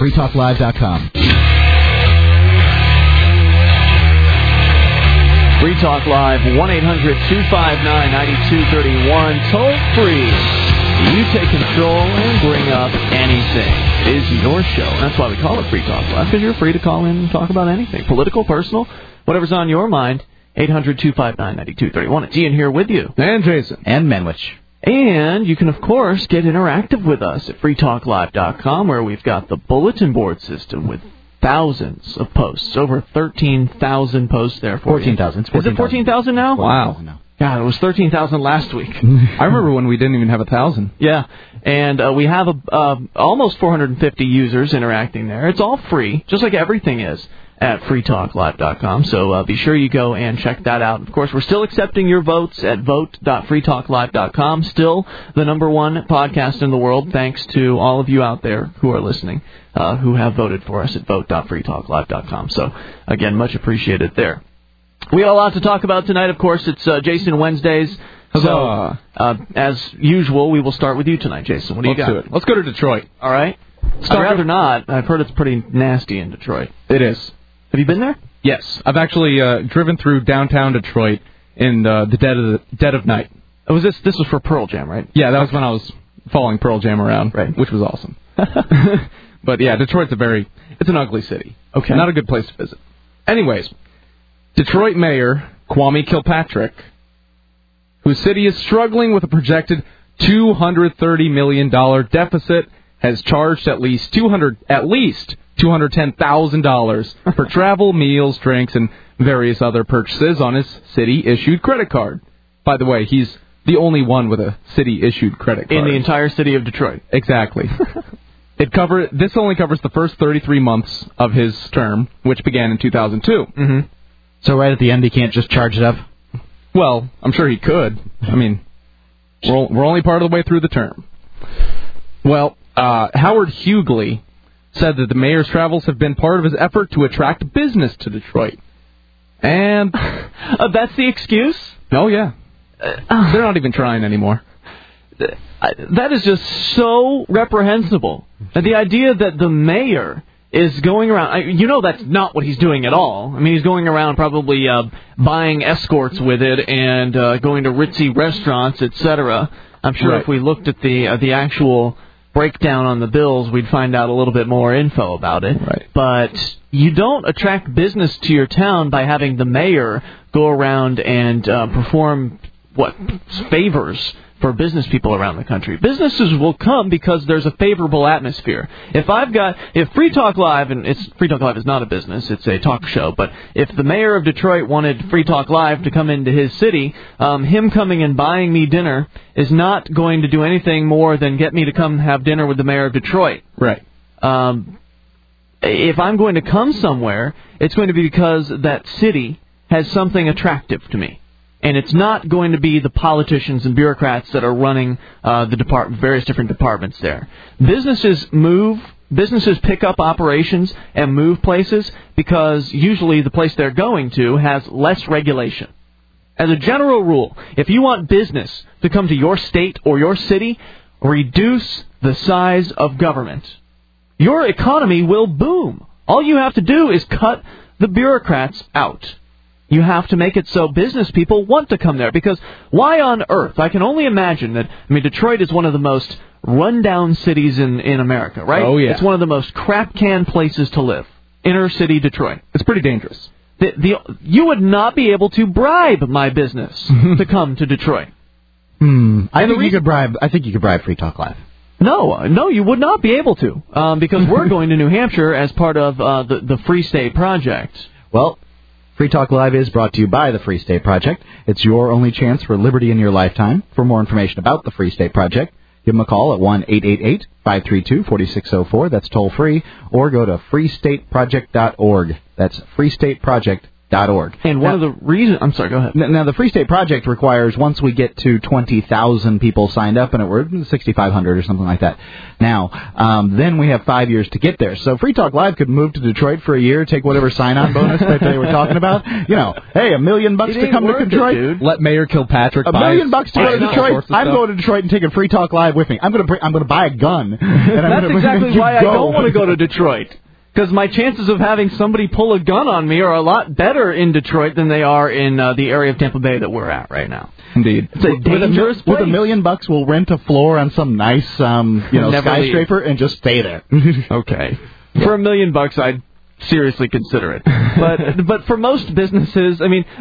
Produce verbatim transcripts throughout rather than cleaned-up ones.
free talk live dot com. Free Talk Live, one eight hundred two five nine nine two three one, toll free. You take control and bring up anything. It is your show. That's why we call it Free Talk Live, because you're free to call in and talk about anything. Political, personal, whatever's on your mind. eight hundred two five nine nine two three one. It's Ian here with you. And Jason. And Menwich. And you can, of course, get interactive with us at free talk live dot com, where we've got the bulletin board system with thousands of posts. Over thirteen thousand posts there for fourteen thousand. Is it fourteen thousand now? Wow. God, it was thirteen thousand last week. I remember when we didn't even have a thousand. Yeah, and uh, we have a, uh, almost four hundred fifty users interacting there. It's all free, just like everything is at free talk live dot com. So uh, be sure you go and check that out. Of course, we're still accepting your votes at vote dot free talk live dot com. Still the number one podcast in the world, thanks to all of you out there who are listening, uh, who have voted for us at vote dot free talk live dot com. So, again, much appreciated there. We got a lot to talk about tonight. Of course, it's uh, Jason Wednesdays. So, uh, as usual, we will start with you tonight, Jason. What do you Let's got? do it. Let's go to Detroit. All right. I'd rather not. I've heard it's pretty nasty in Detroit. It is. Have you been there? Yes. I've actually uh, driven through downtown Detroit in uh, the dead of the dead of night. Oh, was this this was for Pearl Jam, right? Yeah, that was when I was following Pearl Jam around, right? Which was awesome. But yeah, Detroit's a very it's an ugly city. Okay. Not a good place to visit. Anyways, Detroit Mayor Kwame Kilpatrick, whose city is struggling with a projected two hundred thirty million dollars deficit, has charged at least two hundred at least two hundred ten thousand dollars for travel, meals, drinks, and various other purchases on his city-issued credit card. By the way, he's the only one with a city-issued credit card. In the entire city of Detroit. Exactly. It cover, this only covers the first thirty-three months of his term, which began in two thousand two. Mm-hmm. So right at the end, he can't just charge it up? Well, I'm sure he could. I mean, we're, we're only part of the way through the term. Well, uh, Howard Hughley said that the mayor's travels have been part of his effort to attract business to Detroit. And uh, that's the excuse? Oh, yeah. Uh, They're not even trying anymore. That is just so reprehensible. The idea that the mayor is going around, you know that's not what he's doing at all. I mean, he's going around probably uh, buying escorts with it and uh, going to ritzy restaurants, et cetera. I'm sure right. if we looked at the uh, the actual breakdown on the bills, we'd find out a little bit more info about it. Right. But you don't attract business to your town by having the mayor go around and uh, perform, what, favors for business people around the country. Businesses will come because there's a favorable atmosphere. If I've got, if Free Talk Live, and it's Free Talk Live is not a business, it's a talk show, but if the mayor of Detroit wanted Free Talk Live to come into his city, um, him coming and buying me dinner is not going to do anything more than get me to come have dinner with the mayor of Detroit. Right. Um, if I'm going to come somewhere, it's going to be because that city has something attractive to me. And it's not going to be the politicians and bureaucrats that are running uh, the depart- various different departments there. Businesses move, businesses pick up operations and move places because usually the place they're going to has less regulation. As a general rule, if you want business to come to your state or your city, reduce the size of government. Your economy will boom. All you have to do is cut the bureaucrats out. You have to make it so business people want to come there. Because why on earth? I can only imagine that, I mean, Detroit is one of the most rundown cities in, in America, right? Oh, yeah. It's one of the most crap can places to live. Inner city Detroit. It's pretty dangerous. The, the, you would not be able to bribe my business to come to Detroit. Hmm. I And think the you could bribe. I think you could bribe Free Talk Live. No, no, you would not be able to, um, because we're going to New Hampshire as part of uh, the the Free State Project. Well, Free Talk Live is brought to you by the Free State Project. It's your only chance for liberty in your lifetime. For more information about the Free State Project, give them a call at one eight eight eight, five three two, four six zero four. That's toll free. Or go to free state project dot org. That's free state project dot org. And one now, of the reasons... I'm sorry, go ahead. Now, the Free State Project requires once we get to twenty thousand people signed up, and we're sixty-five hundred or something like that now, um, then we have five years to get there. So Free Talk Live could move to Detroit for a year, take whatever sign-on bonus that they were talking about. You know, hey, a million bucks to come to Detroit. It, dude. Let Mayor Kilpatrick a buy million bucks to go to Detroit. I'm going to Detroit and taking Free Talk Live with me. I'm going to I'm going to buy a gun. And I'm That's gonna, exactly why I go. don't want to go to Detroit. Because my chances of having somebody pull a gun on me are a lot better in Detroit than they are in uh, the area of Tampa Bay that we're at right now. Indeed. It's a dangerous with a, place. With a million bucks, we'll rent a floor on some nice, um, you know, Never skyscraper and just stay there. Okay. For a million bucks, I'd seriously consider it. But but for most businesses, I mean,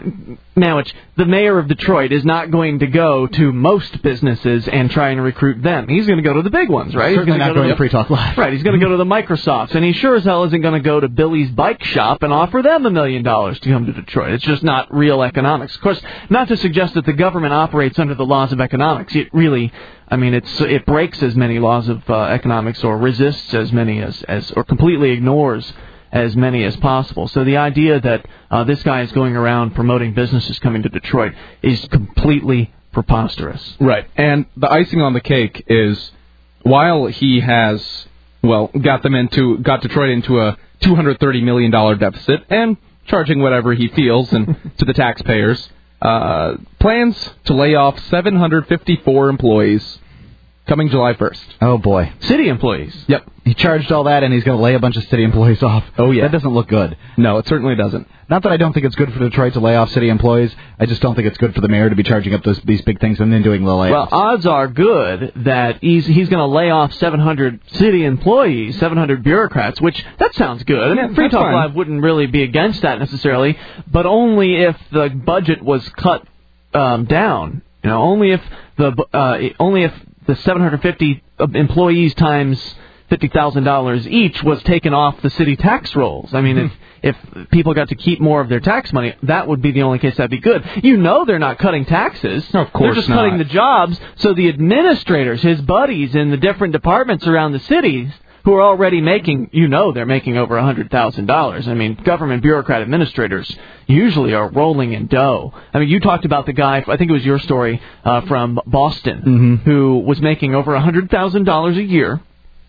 now it's the mayor of Detroit is not going to go to most businesses and try and recruit them. He's going to go to the big ones, right? Certainly he's not go going to, to Free Talk Live. Right, he's going to go to the Microsofts, and he sure as hell isn't going to go to Billy's Bike Shop and offer them a million dollars to come to Detroit. It's just not real economics. Of course, not to suggest that the government operates under the laws of economics. It really... I mean, it's it breaks as many laws of uh, economics or resists as many as, as or completely ignores as many as possible. So the idea that uh, this guy is going around promoting businesses coming to Detroit is completely preposterous. Right. And the icing on the cake is while he has, well, got them into, got Detroit into a two hundred thirty million dollars deficit and charging whatever he feels and to the taxpayers, Uh, plans to lay off seven hundred fifty-four employees coming July first. Oh, boy. City employees. Yep. He charged all that, and he's going to lay a bunch of city employees off. Oh, yeah. That doesn't look good. No, it certainly doesn't. Not that I don't think it's good for Detroit to lay off city employees. I just don't think it's good for the mayor to be charging up those, these big things and then doing the layoffs. Well, odds are good that he's he's going to lay off seven hundred city employees, seven hundred bureaucrats, which that sounds good. Yeah, Free Talk fine. Live wouldn't really be against that necessarily, but only if the budget was cut um, down. You know, only if the uh, only if the seven hundred fifty employees times fifty thousand dollars each was taken off the city tax rolls. I mean, mm-hmm. if if people got to keep more of their tax money, that would be the only case that'd be good. You know they're not cutting taxes. No, of course They're just not. cutting the jobs, so the administrators, his buddies in the different departments around the cities, who are already making, you know they're making over one hundred thousand dollars. I mean, government bureaucrat administrators usually are rolling in dough. I mean, you talked about the guy, I think it was your story, uh, from Boston, mm-hmm. who was making over one hundred thousand dollars a year,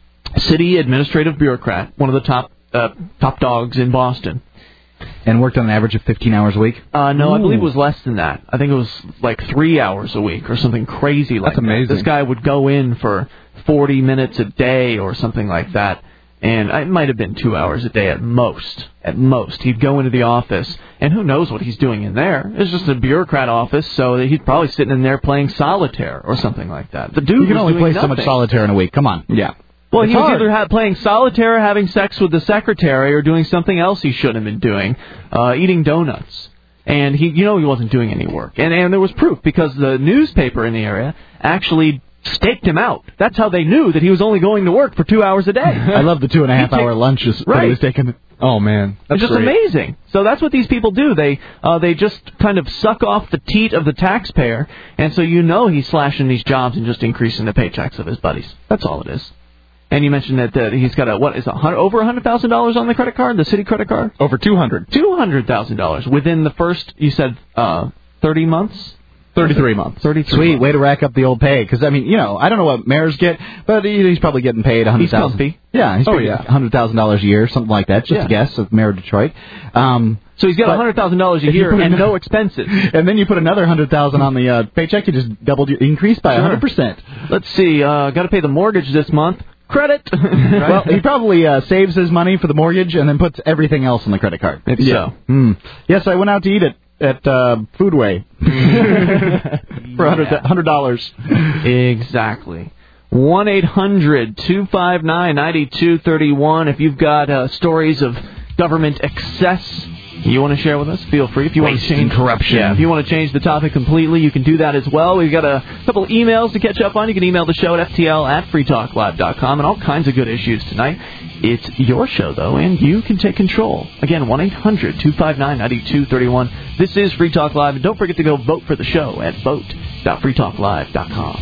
city administrative bureaucrat, one of the top uh, top dogs in Boston. And worked on an average of fifteen hours a week? Uh, no, Ooh. I believe it was less than that. I think it was like three hours a week or something crazy like That's amazing. that. This guy would go in for forty minutes a day or something like that. And it might have been two hours a day at most. At most. He'd go into the office, and who knows what he's doing in there. It's just a bureaucrat office, so he's probably sitting in there playing solitaire or something like that. The dude You can was only doing play nothing. so much solitaire in a week. Come on. Yeah. Well, It's he was hard. either ha- playing solitaire, having sex with the secretary, or doing something else he shouldn't have been doing, uh, eating donuts. And he, you know, he wasn't doing any work. And and there was proof because the newspaper in the area actually staked him out. That's how they knew that he was only going to work for two hours a day. I love the two and a half He hour take- lunches that Right. he was taking. Oh, man. That's It's just great. amazing. So that's what these people do. They uh, they just kind of suck off the teat of the taxpayer, and so you know he's slashing these jobs and just increasing the paychecks of his buddies. That's all it is. And you mentioned that uh, he's got a what is it, over one hundred thousand dollars on the credit card, the city credit card? Over two hundred. two hundred thousand dollars within the first, you said, uh, thirty months? thirty-three months. thirty-three Sweet, months. way to rack up the old pay. Because, I mean, you know, I don't know what mayors get, but he, he's probably getting paid one hundred He's thousand dollars. comfy. Yeah, he's Oh, probably yeah. getting one hundred thousand dollars a year, something like that, just Yeah. a guess of Mayor of Detroit. Um, So he's got but one hundred thousand dollars a if you year put and in- no expenses. And then you put another one hundred thousand dollars on the uh, paycheck, you just doubled your increase by Sure. one hundred percent. Let's see, uh, got to pay the mortgage this month. Credit. Well, he probably uh, saves his money for the mortgage and then puts everything else on the credit card. Maybe yeah. so. Mm. Yes, I went out to eat at, at uh, Foodway for one hundred dollars. Exactly. one eight hundred two five nine nine two three one. If you've got uh, stories of government excess you want to share with us, feel free. If you want to Waste change and corruption. Yeah, if you want to change the topic completely, you can do that as well. We've got a couple of emails to catch up on. You can email the show at f t l at free talk live dot com, and all kinds of good issues tonight. It's your show, though, and you can take control. Again, one eight hundred two five nine nine two three one. This is Free Talk Live, and don't forget to go vote for the show at vote dot free talk live dot com.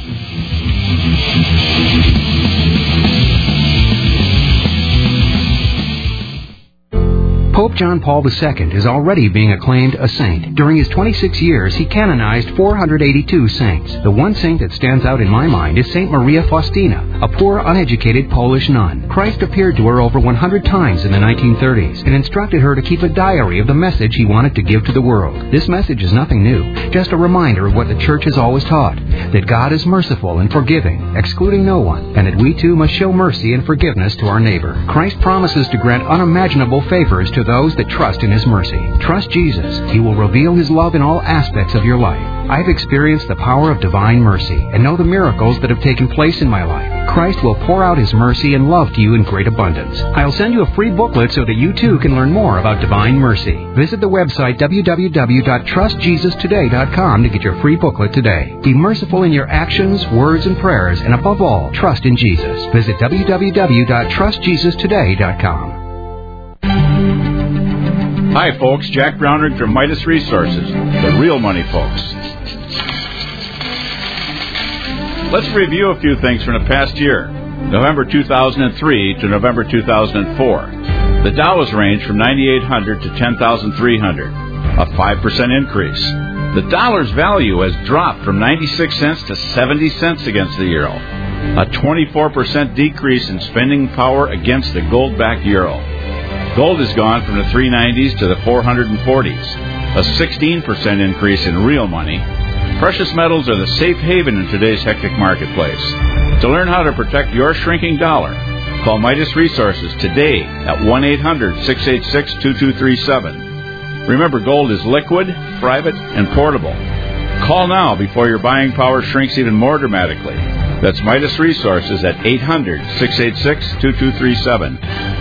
Pope John Paul the Second is already being acclaimed a saint. During his twenty-six years, he canonized four hundred eighty-two saints. The one saint that stands out in my mind is Saint Maria Faustina, a poor, uneducated Polish nun. Christ appeared to her over one hundred times in the nineteen thirties and instructed her to keep a diary of the message he wanted to give to the world. This message is nothing new, just a reminder of what the Church has always taught, that God is merciful and forgiving, excluding no one, and that we too must show mercy and forgiveness to our neighbor. Christ promises to grant unimaginable favors to those that trust in His mercy. Trust Jesus. He will reveal His love in all aspects of your life. I've experienced the power of divine mercy and know the miracles that have taken place in my life. Christ will pour out His mercy and love to you in great abundance. I'll send you a free booklet so that you too can learn more about divine mercy. Visit the website w w w dot trust jesus today dot com to get your free booklet today. Be merciful in your actions, words, and prayers, and above all, trust in Jesus. Visit w w w dot trust jesus today dot com. Hi, folks. Jack Brownrigg from Midas Resources, the real money folks. Let's review a few things from the past year, November two thousand three to November two thousand four. The Dow has ranged from ninety-eight hundred to ten thousand three hundred, a five percent increase. The dollar's value has dropped from ninety-six cents to seventy cents against the euro, a twenty-four percent decrease in spending power against the gold-backed euro. Gold has gone from the three nineties to the four forties, a sixteen percent increase in real money. Precious metals are the safe haven in today's hectic marketplace. To learn how to protect your shrinking dollar, call Midas Resources today at one eight hundred six eight six two two three seven. Remember, gold is liquid, private, and portable. Call now before your buying power shrinks even more dramatically. That's Midas Resources at eight hundred six eight six two two three seven.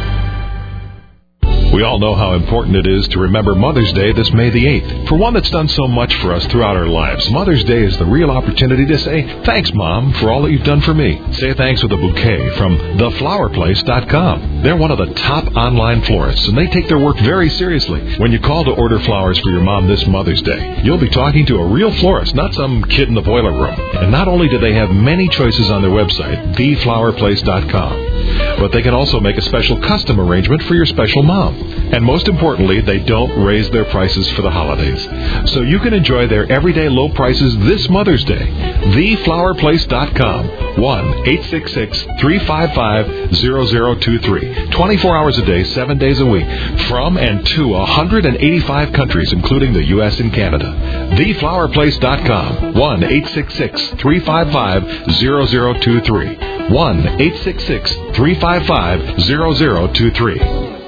We all know how important it is to remember Mother's Day this May the eighth. For one that's done so much for us throughout our lives, Mother's Day is the real opportunity to say, thanks, Mom, for all that you've done for me. Say thanks with a bouquet from the flower place dot com. They're one of the top online florists, and they take their work very seriously. When you call to order flowers for your mom this Mother's Day, you'll be talking to a real florist, not some kid in the boiler room. And not only do they have many choices on their website, the flower place dot com, but they can also make a special custom arrangement for your special mom. And most importantly, they don't raise their prices for the holidays. So you can enjoy their everyday low prices this Mother's Day. the flower place dot com. one eight six six three five five zero zero two three. twenty-four hours a day, seven days a week. From and to one hundred eighty-five countries, including the U S and Canada. the flower place dot com. one eight six six three five five zero zero two three. one eight six six three five five zero zero two three.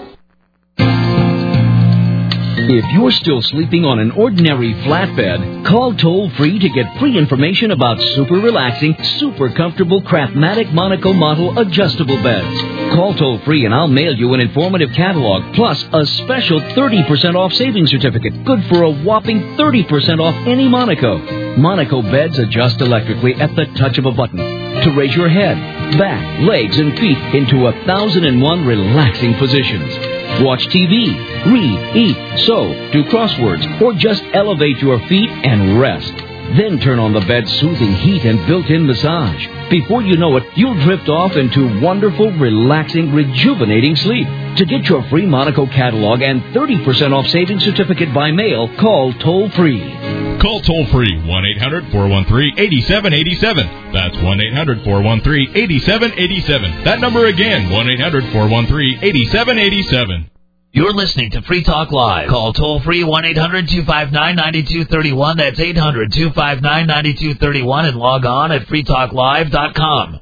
If you're still sleeping on an ordinary flatbed, call toll-free to get free information about super relaxing, super comfortable Craftmatic Monaco model adjustable beds. Call toll-free and I'll mail you an informative catalog, plus a special thirty percent off savings certificate, good for a whopping thirty percent off any Monaco. Monaco beds adjust electrically at the touch of a button to raise your head, back, legs, and feet into a thousand and one relaxing positions. Watch T V, read, eat, sew, do crosswords, or just elevate your feet and rest. Then turn on the bed's soothing heat and built-in massage. Before you know it, you'll drift off into wonderful, relaxing, rejuvenating sleep. To get your free Monaco catalog and thirty percent off savings certificate by mail, call toll-free. Call toll-free one eight hundred four one three eight seven eight seven. That's one eight hundred four one three eight seven eight seven. That number again, one eight hundred four one three eight seven eight seven. You're listening to Free Talk Live. Call toll-free one eight hundred two five nine nine two three one. That's eight hundred two five nine nine two three one. And log on at free talk live dot com.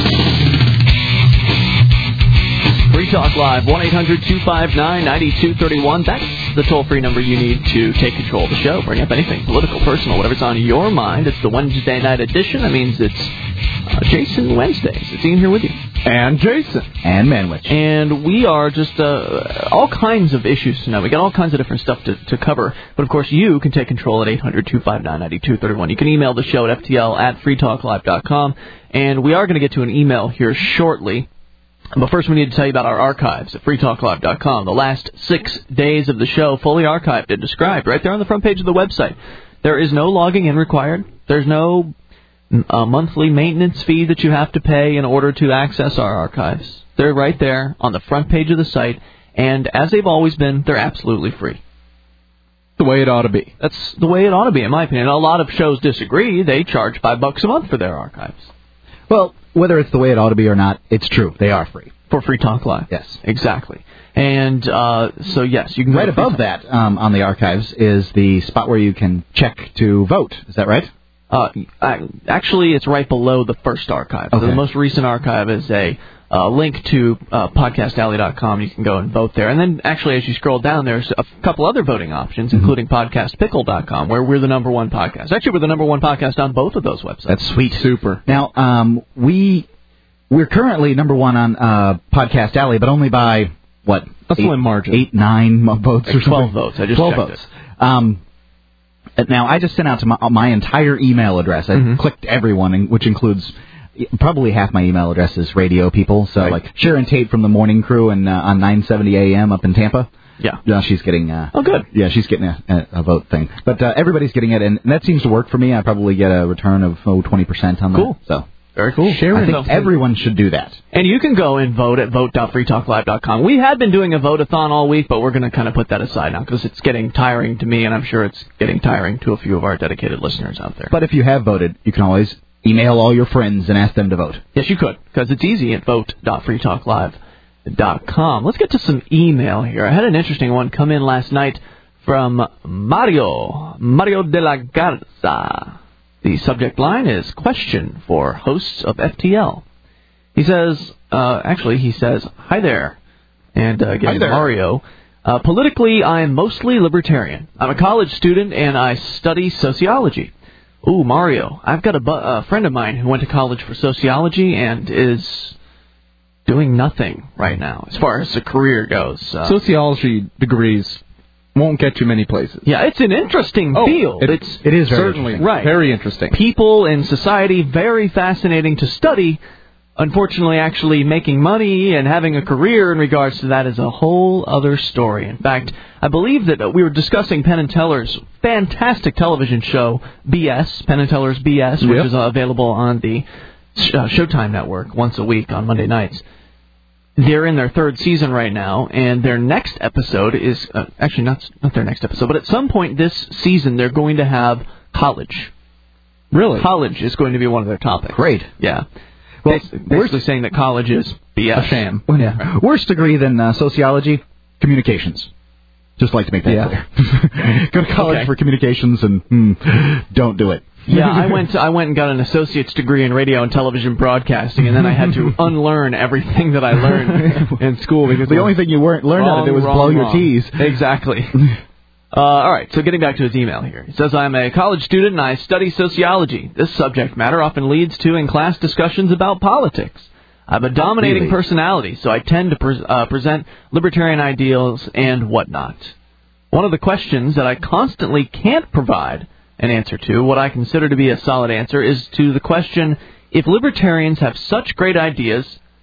Free Talk Live, one eight hundred two five nine nine two three one. That's the toll-free number you need to take control of the show. Bring up anything political, personal, whatever's on your mind. It's the Wednesday night edition. That means it's uh, Jason Wednesdays. It's Ian here with you. And Jason. And Manwich. And we are just uh, all kinds of issues tonight. We got all kinds of different stuff to, to cover. But, of course, you can take control at eight hundred two five nine nine two three one. You can email the show at f t l at free talk live dot com. And we are going to get to an email here shortly. But first we need to tell you about our archives at free talk live dot com. The last six days of the show fully archived and described right there on the front page of the website. There is no logging in required. There's no uh, monthly maintenance fee that you have to pay in order to access our archives. They're right there on the front page of the site. And as they've always been, they're absolutely free. The way it ought to be. That's the way it ought to be, in my opinion. A lot of shows disagree. They charge five bucks a month for their archives. Well, whether it's the way it ought to be or not, it's true. They are free. For Free Talk Live. Yes. Exactly. And uh, so, yes, you can... Right above that, um, on the archives, is the spot where you can check to vote. Is that right? Uh, I, actually, it's right below the first archive. Okay. So the most recent archive is a uh, link to uh, podcast alley dot com. You can go and vote there. And then, actually, as you scroll down, there's a couple other voting options, mm-hmm. including podcast pickle dot com, where we're the number one podcast. Actually, we're the number one podcast on both of those websites. That's sweet. Super. Now, um, we, we're currently number one on uh, Podcast Alley, but only by, what? A slim margin. Eight, nine votes or twelve something? votes. I just twelve checked votes. it. Um, now, I just sent out to my, my entire email address. I Mm-hmm. clicked everyone, which includes probably half my email address is radio people. So, Right. like Sharon Tate from the Morning Crew and uh, on nine seventy A M up in Tampa. Yeah. Yeah, she's getting. Uh, Oh, good. Yeah, she's getting a, a, a vote thing. But uh, everybody's getting it, and that seems to work for me. I probably get a return of oh, twenty percent on that. Cool. So Very cool. I think everyone should do that. And you can go and vote at vote dot free talk live dot com. We had been doing a vote-a-thon all week, but we're going to kind of put that aside now because it's getting tiring to me, and I'm sure it's getting tiring to a few of our dedicated listeners out there. But if you have voted, you can always email all your friends and ask them to vote. Yes, you could, because it's easy at vote dot free talk live dot com. Let's get to some email here. I had an interesting one come in last night from Mario, Mario de la Garza. The subject line is question for hosts of F T L. He says, uh, actually, he says, hi there. And uh, again, Hi there. Mario, uh, politically, I'm mostly libertarian. I'm a college student, and I study sociology. Ooh, Mario, I've got a, bu- a friend of mine who went to college for sociology and is doing nothing right now as far as a career goes. Uh, Sociology degrees won't get you many places. yeah, it's an interesting Oh, field. it- it's It is very Certainly. interesting. Right. Very interesting. people in society, very fascinating to study. Unfortunately, actually making money and having a career in regards to that is a whole other story. In fact, I believe that we were discussing Penn and Teller's fantastic television show, B S, Penn and Teller's B S, which Yep. is uh, available on the uh, Showtime network once a week on Monday nights. They're in their third season right now, and their next episode is uh, actually not not their next episode, but at some point this season they're going to have college. Really? College is going to be one of their topics. Great. Yeah. Well, Basically, basically saying that college is B S. A sham. Yeah. Worse degree than uh, sociology, communications. Just like to make that Yeah. clear. Go to college Okay. for communications and mm, don't do it. Yeah, I went I went and got an associate's degree in radio and television broadcasting, and then I had to unlearn everything that I learned in school because The only thing you weren't learned out of it was wrong, blow your wrong. T's. Exactly. Uh, all right, so getting back to his email here. He says, I'm a college student and I study sociology. This subject matter often leads to in-class discussions about politics. I have a dominating Really? personality, so I tend to pre- uh, present libertarian ideals and whatnot. One of the questions that I constantly can't provide an answer to, what I consider to be a solid answer, is to the question, if libertarians have such great ideas,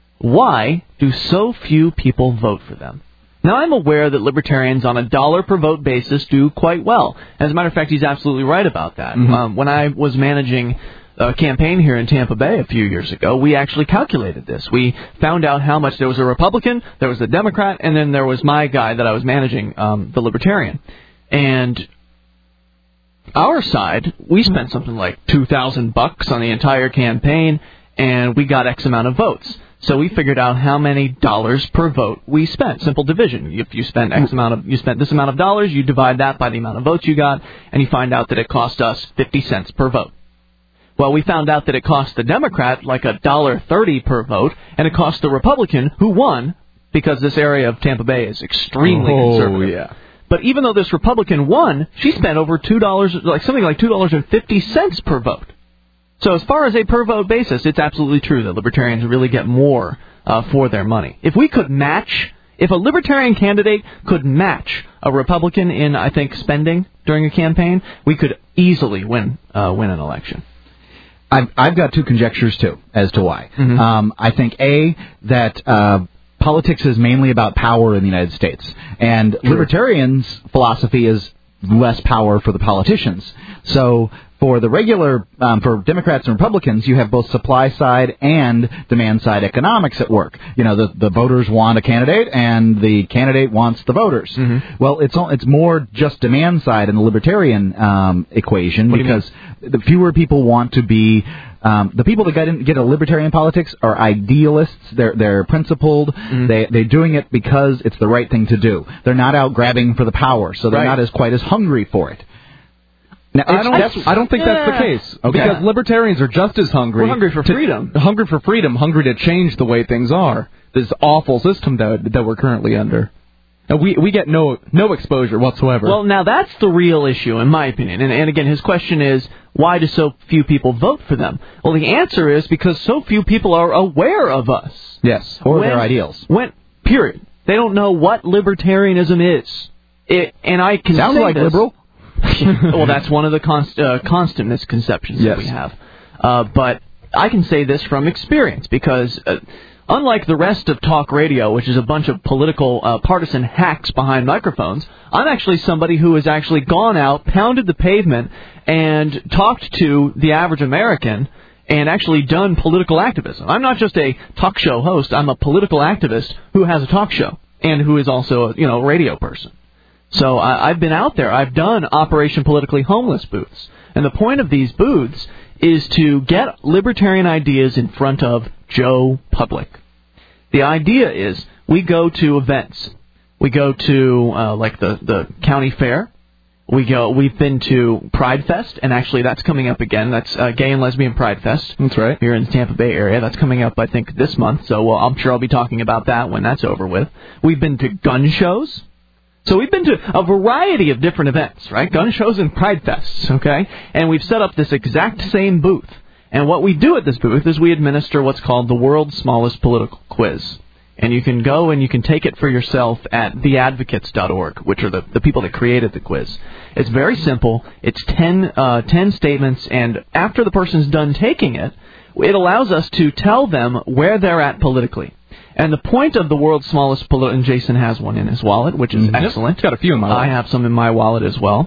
why do so few people vote for them? Now, I'm aware that libertarians on a dollar per vote basis do quite well. As a matter of fact, he's absolutely right about that. Mm-hmm. Um, when I was managing a campaign here in Tampa Bay a few years ago, we actually calculated this. We found out how much there was a Republican, there was a Democrat, and then there was my guy that I was managing, um, the Libertarian. And our side, we spent something like two thousand bucks on the entire campaign, and we got X amount of votes. So we figured out how many dollars per vote we spent. Simple division. If you spend X amount of, you spent this amount of dollars, you divide that by the amount of votes you got, and you find out that it cost us fifty cents per vote. Well, we found out that it cost the Democrat like a dollar thirty per vote, and it cost the Republican, who won, because this area of Tampa Bay is extremely Oh, conservative. yeah. But even though this Republican won, she spent over two dollars, like something like two dollars and fifty cents per vote. So as far as a per vote basis, it's absolutely true that libertarians really get more uh, for their money. If we could match, if a libertarian candidate could match a Republican in, I think, spending during a campaign, we could easily win uh, win an election. I've, I've got two conjectures, too, as to why. Mhm. Um, I think, A, that uh, politics is mainly about power in the United States. And libertarians' philosophy is less power for the politicians. So For the regular, um, for Democrats and Republicans, you have both supply side and demand side economics at work. You know, the the voters want a candidate, and the candidate wants the voters. Mm-hmm. Well, it's all, it's more just demand side in the libertarian um, equation What do you because the fewer people want to be. Um, the people that get, in, get a libertarian politics are idealists. They're they're principled. Mm-hmm. They they're doing it because it's the right thing to do. They're not out grabbing for the power, so they're Right. not as quite as hungry for it. Now, I don't. I don't think that's the case. Okay. Because libertarians are just as hungry. We're hungry for to- freedom. Hungry for freedom. Hungry to change the way things are. This awful system that that we're currently under. And we we get no no exposure whatsoever. Well, now that's the real issue, in my opinion. And, and again, his question is, why do so few people vote for them? Well, the answer is because so few people are aware of us. Yes. Or When- their ideals. When, period. They don't know what libertarianism is. It, and I can Sounds say like this. liberal. Well, that's one of the const, uh, constant misconceptions Yes. that we have. Uh, but I can say this from experience because, uh, unlike the rest of talk radio, which is a bunch of political uh, partisan hacks behind microphones, I'm actually somebody who has actually gone out, pounded the pavement, and talked to the average American and actually done political activism. I'm not just a talk show host. I'm a political activist who has a talk show and who is also a, you know, radio person. So I, I've been out there. I've done Operation Politically Homeless booths. And the point of these booths is to get libertarian ideas in front of Joe Public. The idea is we go to events. We go to, uh, like, the, the county fair. We go, we've been to Pride Fest, and actually that's coming up again. That's uh, Gay and Lesbian Pride Fest. That's right. Here in the Tampa Bay area. That's coming up, I think, this month. So well, I'm sure I'll be talking about that when that's over with. We've been to gun shows. So we've been to a variety of different events, right? Gun shows and Pride Fests, okay? And we've set up this exact same booth. And what we do at this booth is we administer what's called the world's smallest political quiz. And you can go and you can take it for yourself at the advocates dot org, which are the, the people that created the quiz. It's very simple. It's ten, uh, ten statements, and after the person's done taking it, it allows us to tell them where they're at politically. And the point of the world's smallest political, and Jason has one in his wallet, which is Mm-hmm. excellent. Got a few in my wallet. I have some in my wallet as well.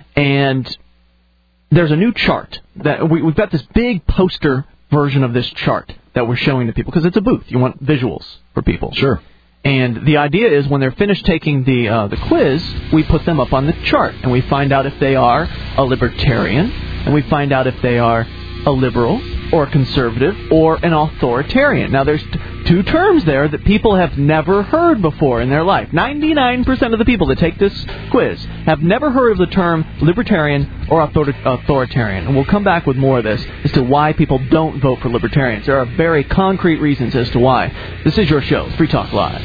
And there's a new chart that we, we've got this big poster version of this chart that we're showing to people because it's a booth. You want visuals for people. Sure. And the idea is when they're finished taking the uh, the quiz, we put them up on the chart and we find out if they are a libertarian, and we find out if they are a liberal or a conservative or an authoritarian. Now, there's t- two terms there that people have never heard before in their life. ninety-nine percent of the people that take this quiz have never heard of the term libertarian or author- authoritarian. And we'll come back with more of this as to why people don't vote for libertarians. There are very concrete reasons as to why. This is your show, Free Talk Live.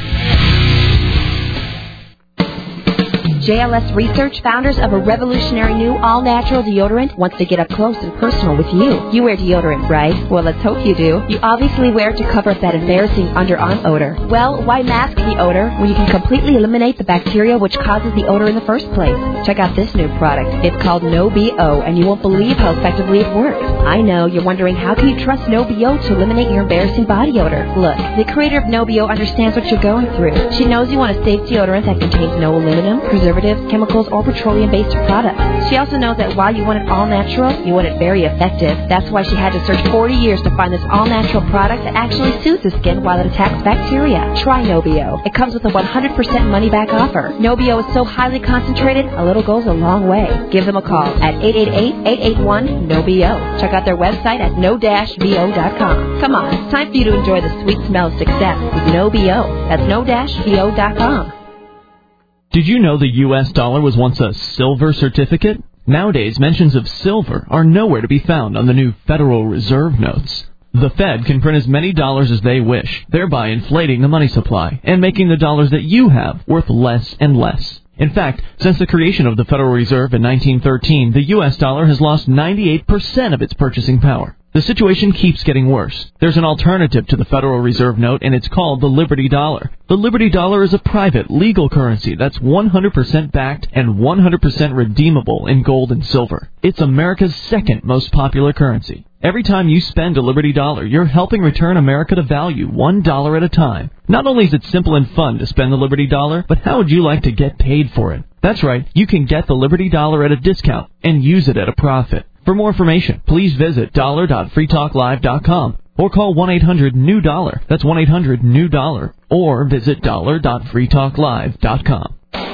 J L S Research, founders of a revolutionary new all-natural deodorant, wants to get up close and personal with you. You wear deodorant, right? Well, let's hope you do. You obviously wear it to cover up that embarrassing underarm odor. Well, why mask the odor when you can completely eliminate the bacteria which causes the odor in the first place? Check out this new product. It's called No B O, and you won't believe how effectively it works. I know, you're wondering how can you trust No B O to eliminate your embarrassing body odor? Look, the creator of No B O understands what you're going through. She knows you want a safe deodorant that contains no aluminum, preservatives, chemicals, or petroleum-based products. She also knows that while you want it all-natural, you want it very effective. That's why she had to search forty years to find this all-natural product that actually soothes the skin while it attacks bacteria. Try No B O. It comes with a one hundred percent money-back offer. No B O is so highly concentrated, a little goes a long way. Give them a call at eight eight eight, eight eight one, N O B O. Check out their website at no dash b o dot com. Come on, it's time for you to enjoy the sweet smell of success with No B O. That's no dash b o dot com. Did you know the U S dollar was once a silver certificate? Nowadays, mentions of silver are nowhere to be found on the new Federal Reserve notes. The Fed can print as many dollars as they wish, thereby inflating the money supply and making the dollars that you have worth less and less. In fact, since the creation of the Federal Reserve in nineteen thirteen, the U S dollar has lost ninety-eight percent of its purchasing power. The situation keeps getting worse. There's an alternative to the Federal Reserve note, and it's called the Liberty Dollar. The Liberty Dollar is a private, legal currency that's one hundred percent backed and one hundred percent redeemable in gold and silver. It's America's second most popular currency. Every time you spend a Liberty Dollar, you're helping return America to value, one dollar at a time. Not only is it simple and fun to spend the Liberty Dollar, but how would you like to get paid for it? That's right, you can get the Liberty Dollar at a discount and use it at a profit. For more information, please visit dollar dot free talk live dot com or call one eight hundred new dollar. That's one eight hundred new dollar. Or visit dollar dot free talk live dot com.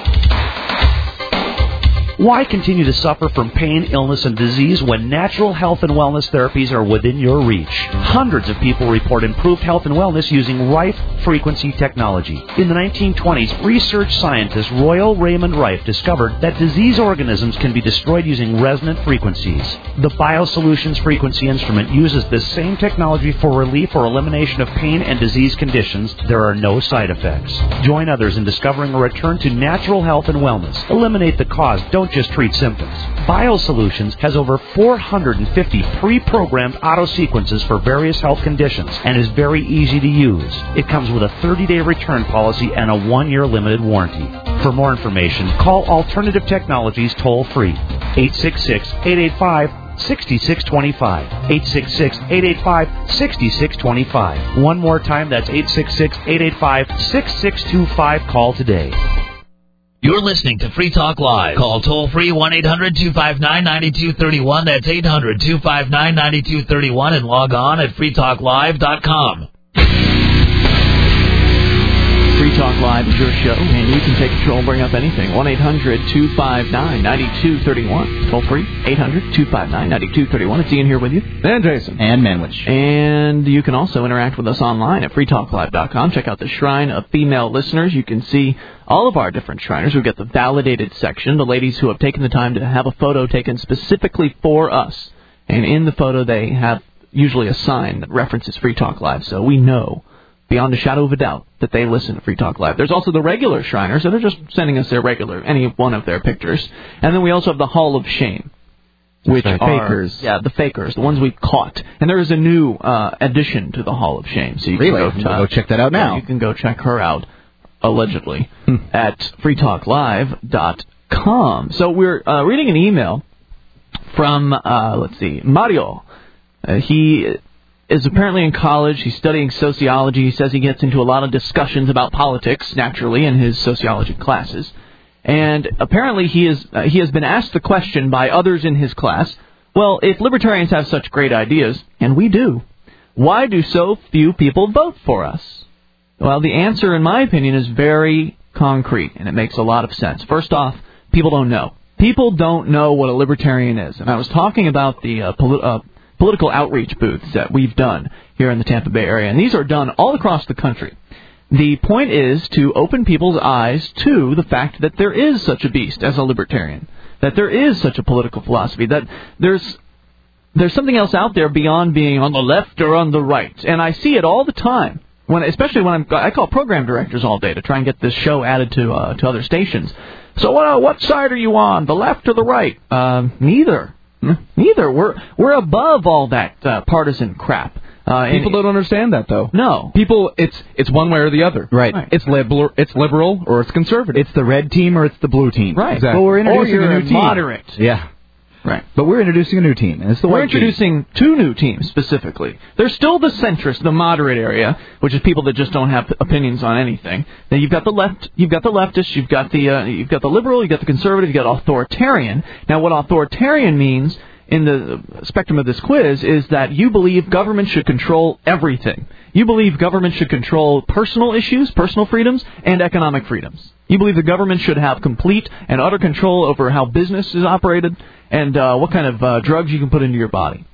Why continue to suffer from pain, illness, and disease when natural health and wellness therapies are within your reach? Hundreds of people report improved health and wellness using Rife frequency technology. In the nineteen twenties, research scientist Royal Raymond Rife discovered that disease organisms can be destroyed using resonant frequencies. The BioSolutions frequency instrument uses this same technology for relief or elimination of pain and disease conditions. There are no side effects. Join others in discovering a return to natural health and wellness. Eliminate the cause. Don't just treat symptoms. BioSolutions has over four hundred fifty pre-programmed auto sequences for various health conditions and is very easy to use. It comes with a thirty-day return policy and a one-year limited warranty. For more information, call Alternative Technologies toll-free, eight six six, eight eight five, six six two five, eight six six, eight eight five, six six two five. One more time, that's eight six six, eight eight five, six six two five. Call today. You're listening to Free Talk Live. Call toll-free one eight hundred two five nine nine two three one. That's eight hundred two five nine nine two three one. And log on at free talk live dot com. Free Talk Live is your show, and you can take control and bring up anything. one eight hundred two five nine nine two three one. Toll free, eight hundred two five nine nine two three one. It's Ian here with you. And Jason. And Manwich. And you can also interact with us online at free talk live dot com. Check out the Shrine of Female Listeners. You can see all of our different Shriners. We've got the validated section, the ladies who have taken the time to have a photo taken specifically for us. And in the photo, they have usually a sign that references Free Talk Live, so we know beyond a shadow of a doubt that they listen to Free Talk Live. There's also the regular Shriners, so they're just sending us their regular, any one of their pictures. And then we also have the Hall of Shame, which the are fakers. Yeah, the fakers, the ones we've caught. And there is a new uh, addition to the Hall of Shame, so you really? can go, uh, go check that out now. You can go check her out, allegedly, hmm. at free talk live dot com. So we're uh, reading an email from, uh, let's see, Mario. Uh, he is apparently in college. He's studying sociology. He says he gets into a lot of discussions about politics, naturally, in his sociology classes. And apparently he is uh, he has been asked the question by others in his class, well, if libertarians have such great ideas, and we do, why do so few people vote for us? Well, the answer, in my opinion, is very concrete, and it makes a lot of sense. First off, people don't know. People don't know what a libertarian is. And I was talking about the uh, poli- uh, political outreach booths that we've done here in the Tampa Bay area, and these are done all across the country. The point is to open people's eyes to the fact that there is such a beast as a libertarian, that there is such a political philosophy, that there's there's something else out there beyond being on the left or on the right. And I see it all the time, when especially when I'm, I call program directors all day to try and get this show added to uh, to other stations. So uh, what side are you on, the left or the right? Uh, neither. Neither. We're we're above all that uh, partisan crap. Uh, People don't understand that, though. No. People, it's it's one way or the other. Right. right. It's liberal, it's liberal, or it's conservative. It's the red team or it's the blue team. Right. Exactly. But we're introducing or you're a new a team. moderate. Yeah. Right. But we're introducing a new team, and it's the We're white introducing team. two new teams, specifically. There's still the centrist, the moderate area, which is people that just don't have opinions on anything. Then you've got the left, you've got the leftist, you've got the uh, you've got the liberal, you've got the conservative, you've got authoritarian. Now, what authoritarian means in the spectrum of this quiz is that you believe government should control everything. You believe government should control personal issues, personal freedoms, and economic freedoms. You believe the government should have complete and utter control over how business is operated and uh, what kind of uh, drugs you can put into your body.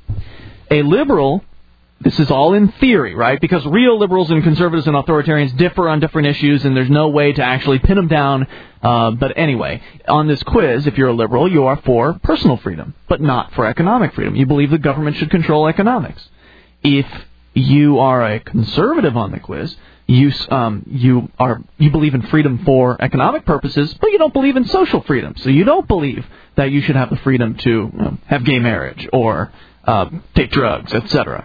A liberal, this is all in theory, right? Because real liberals and conservatives and authoritarians differ on different issues, and there's no way to actually pin them down. Uh, but anyway, on this quiz, if you're a liberal, you are for personal freedom, but not for economic freedom. You believe the government should control economics. If you are a conservative on the quiz, you um, you are you believe in freedom for economic purposes, but you don't believe in social freedom. So you don't believe that you should have the freedom to you know, have gay marriage or uh, take drugs, et cetera.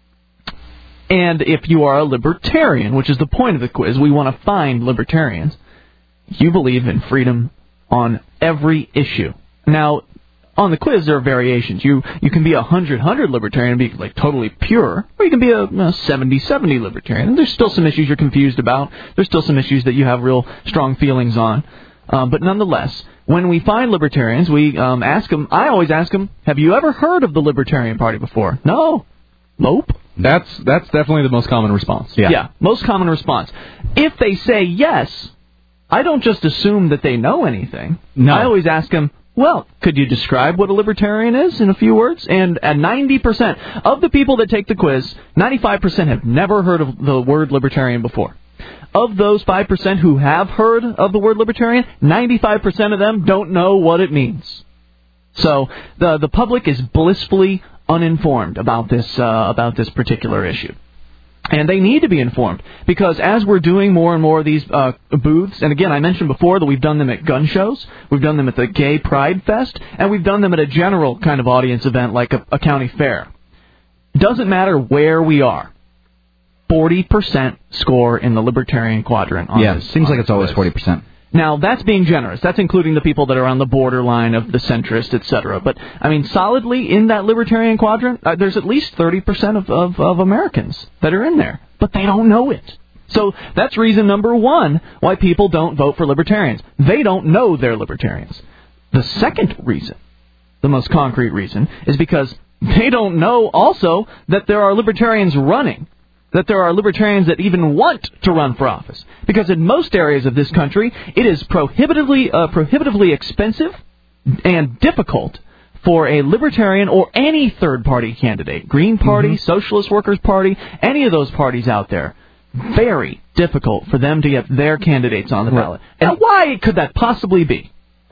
And if you are a libertarian, which is the point of the quiz, we want to find libertarians, you believe in freedom on every issue. Now, on the quiz, there are variations. You you can be a one hundred one hundred libertarian and be like totally pure, or you can be a seventy seventy libertarian. And there's still some issues you're confused about. There's still some issues that you have real strong feelings on. Um, but nonetheless, when we find libertarians, we um, ask them, I always ask them, have you ever heard of the Libertarian Party before? No. Nope. That's that's definitely the most common response. Yeah. yeah, most common response. If they say yes, I don't just assume that they know anything. No. I always ask them, well, could you describe what a libertarian is in a few words? And at ninety percent of the people that take the quiz, ninety-five percent have never heard of the word libertarian before. Of those five percent who have heard of the word libertarian, ninety-five percent of them don't know what it means. So the the public is blissfully uninformed about this uh, about this particular issue. And they need to be informed, because as we're doing more and more of these uh, booths, and again, I mentioned before that we've done them at gun shows, we've done them at the Gay Pride Fest, and we've done them at a general kind of audience event like a, a county fair. Doesn't matter where we are. forty percent score in the libertarian quadrant on yeah, this. Yeah, seems like it's always forty percent. Now, that's being generous. That's including the people that are on the borderline of the centrist, et cetera. But, I mean, solidly in that libertarian quadrant, uh, there's at least thirty percent of, of, of Americans that are in there. But they don't know it. So that's reason number one why people don't vote for libertarians. They don't know they're libertarians. The second reason, the most concrete reason, is because they don't know also that there are libertarians running. That there are libertarians that even want to run for office. Because in most areas of this country, it is prohibitively uh, prohibitively expensive and difficult for a libertarian or any third-party candidate, Green Party, mm-hmm. Socialist Workers' Party, any of those parties out there, very difficult for them to get their candidates on the ballot. Right. And why could that possibly be?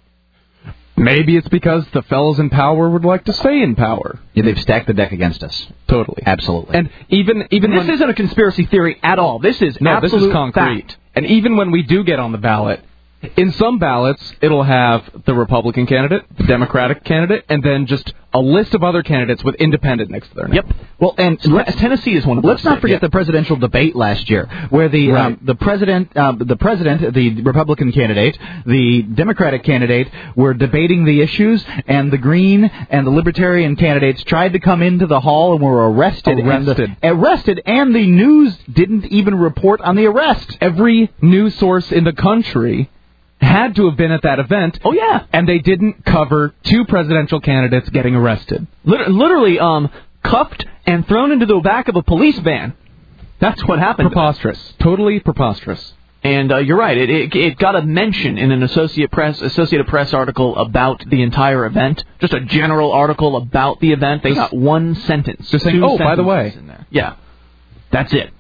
Maybe it's because the fellows in power would like to stay in power. Yeah, they've stacked the deck against us. Totally. Absolutely. And even even this when, isn't a conspiracy theory at all. This is no, absolute this is concrete. fact. And even when we do get on the ballot, in some ballots, it'll have the Republican candidate, the Democratic candidate, and then just a list of other candidates with independent next to their name. Yep. Well, and Tennessee is one of those. Let's not forget yeah. the presidential debate last year, where the right. um, the president, uh, the president, the Republican candidate, the Democratic candidate were debating the issues, and the Green and the Libertarian candidates tried to come into the hall and were arrested. Arrested. And the, arrested, and the news didn't even report on the arrest. Every news source in the country had to have been at that event. Oh, yeah. And they didn't cover two presidential candidates getting arrested. Literally um, cuffed and thrown into the back of a police van. That's what happened. Preposterous. Totally preposterous. And uh, you're right. It, it it got a mention in an Associate Press Associated Press article about the entire event. Just a general article about the event. They got one sentence. Just saying, oh, by the way. In there. Yeah. That's it.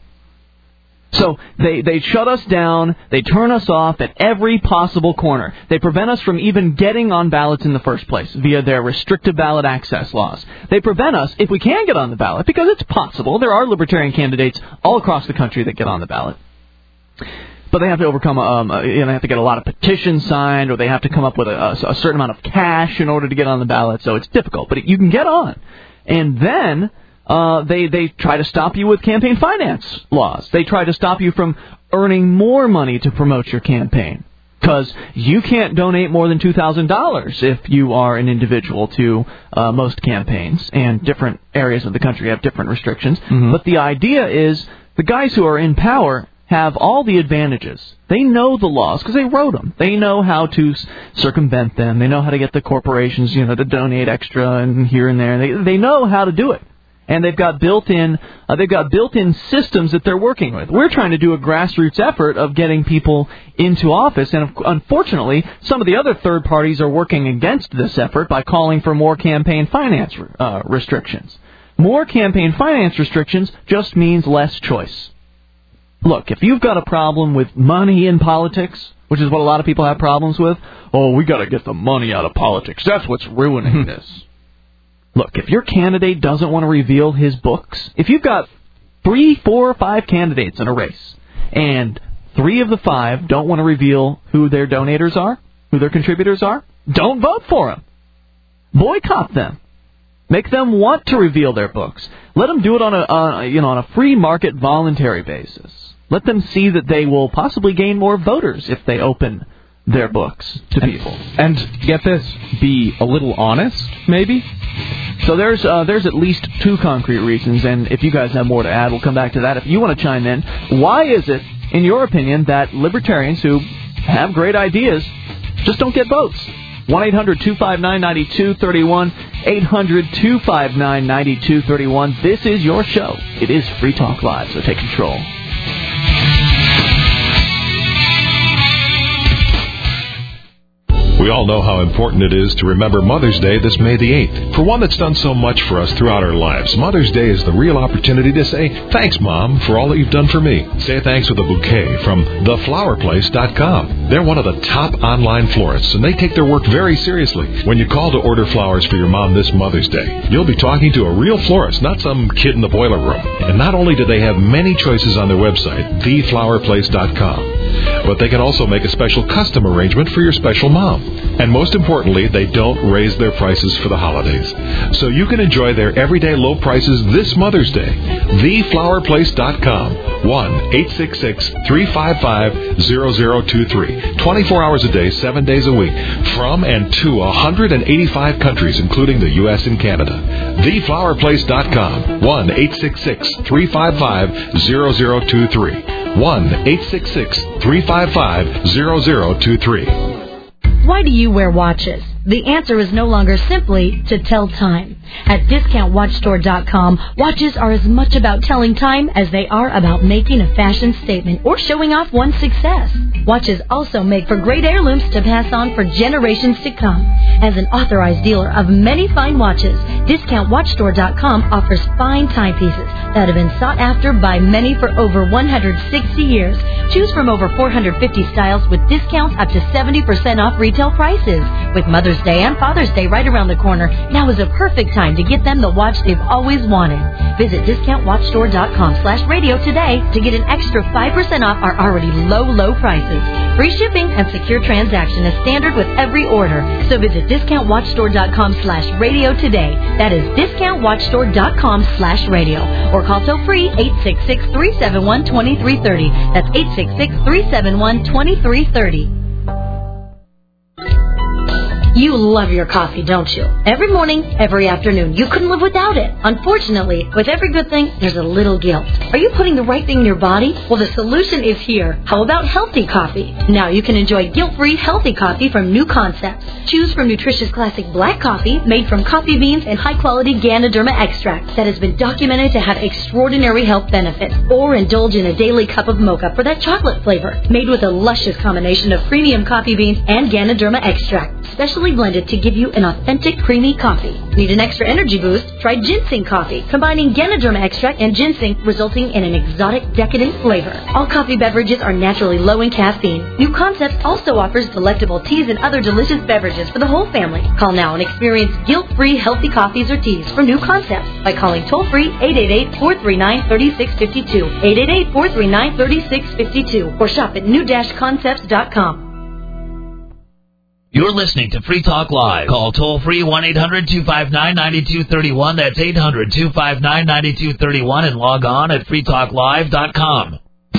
So they, they shut us down, they turn us off at every possible corner. They prevent us from even getting on ballots in the first place via their restrictive ballot access laws. They prevent us, if we can get on the ballot, because it's possible. There are libertarian candidates all across the country that get on the ballot. But they have to overcome, um, uh, you know, they have to get a lot of petitions signed, or they have to come up with a, a certain amount of cash in order to get on the ballot, so it's difficult. But you can get on. And then Uh, they, they try to stop you with campaign finance laws. They try to stop you from earning more money to promote your campaign. Because you can't donate more than two thousand dollars if you are an individual to uh, most campaigns. And different areas of the country have different restrictions. Mm-hmm. But the idea is the guys who are in power have all the advantages. They know the laws because they wrote them. They know how to s- circumvent them. They know how to get the corporations, you know, to donate extra and here and there. They, they know how to do it. And they've got built-in, uh, they've got built-in systems that they're working with. We're trying to do a grassroots effort of getting people into office, and unfortunately, some of the other third parties are working against this effort by calling for more campaign finance uh, restrictions. More campaign finance restrictions just means less choice. Look, if you've got a problem with money in politics, which is what a lot of people have problems with, oh, we got to get the money out of politics. That's what's ruining this. Look, if your candidate doesn't want to reveal his books, if you've got three, four, or five candidates in a race, and three of the five don't want to reveal who their donators are, who their contributors are, don't vote for them. Boycott them. Make them want to reveal their books. Let them do it on a, on, you know, on a free market, voluntary basis. Let them see that they will possibly gain more voters if they open their books to and, people. And get this, be a little honest, maybe? So there's uh, there's at least two concrete reasons, and if you guys have more to add, we'll come back to that. If you want to chime in, why is it, in your opinion, that libertarians who have great ideas Just don't get votes. one eight hundred two five nine nine two three one. eight hundred two five nine nine two three one. This is your show. It is Free Talk Live, so take control. We all know how important it is to remember Mother's Day this May the eighth. For one that's done so much for us throughout our lives, Mother's Day is the real opportunity to say, thanks, Mom, for all that you've done for me. Say thanks with a bouquet from the flower place dot com. They're one of the top online florists, and they take their work very seriously. When you call to order flowers for your mom this Mother's Day, you'll be talking to a real florist, not some kid in the boiler room. And not only do they have many choices on their website, the flower place dot com, but they can also make a special custom arrangement for your special mom. And most importantly, they don't raise their prices for the holidays. So you can enjoy their everyday low prices this Mother's Day. the flower place dot com. one eight six six three five five zero zero two three. twenty-four hours a day, seven days a week. From and to one hundred eighty-five countries, including the U S and Canada. the flower place dot com. one eight six six three five five zero zero two three. one eight six six three five five zero zero two three. Why do you wear watches? The answer is no longer simply to tell time. At discount watch store dot com, watches are as much about telling time as they are about making a fashion statement or showing off one's success. Watches also make for great heirlooms to pass on for generations to come. As an authorized dealer of many fine watches, discount watch store dot com offers fine timepieces that have been sought after by many for over one hundred sixty years. Choose from over four hundred fifty styles with discounts up to seventy percent off retail prices. With Mother's Day and Father's Day right around the corner, now is a perfect time to get them the watch they've always wanted. Visit discount watch store dot com slash radio today to get an extra five percent off our already low, low prices. Free shipping and secure transaction is standard with every order. So visit discount watch store dot com slash radio today. That is discount watch store dot com slash radio. Or call toll free eight six six three seven one two three three zero. That's eight six six three seven one two three three zero. You love your coffee, don't you? Every morning, every afternoon. You couldn't live without it. Unfortunately, with every good thing, there's a little guilt. Are you putting the right thing in your body? Well, the solution is here. How about healthy coffee? Now you can enjoy guilt-free, healthy coffee from New Concepts. Choose from nutritious classic black coffee made from coffee beans and high-quality Ganoderma extract that has been documented to have extraordinary health benefits. Or indulge in a daily cup of mocha for that chocolate flavor, made with a luscious combination of premium coffee beans and Ganoderma extract, specially blended to give you an authentic creamy coffee. Need an extra energy boost? Try ginseng coffee, combining Ganoderma extract and ginseng, resulting in an exotic, decadent flavor. All coffee beverages are naturally low in caffeine. New Concepts also offers delectable teas and other delicious beverages for the whole family. Call now and experience guilt-free, healthy coffees or teas from New Concepts by calling toll-free eight eight eight, four three nine, three six five two, eight eight eight, four three nine, three six five two, or shop at new concepts dot com. You're listening to Free Talk Live. Call toll-free one eight hundred two five nine nine two three one. That's eight hundred two five nine nine two three one, and log on at free talk live dot com.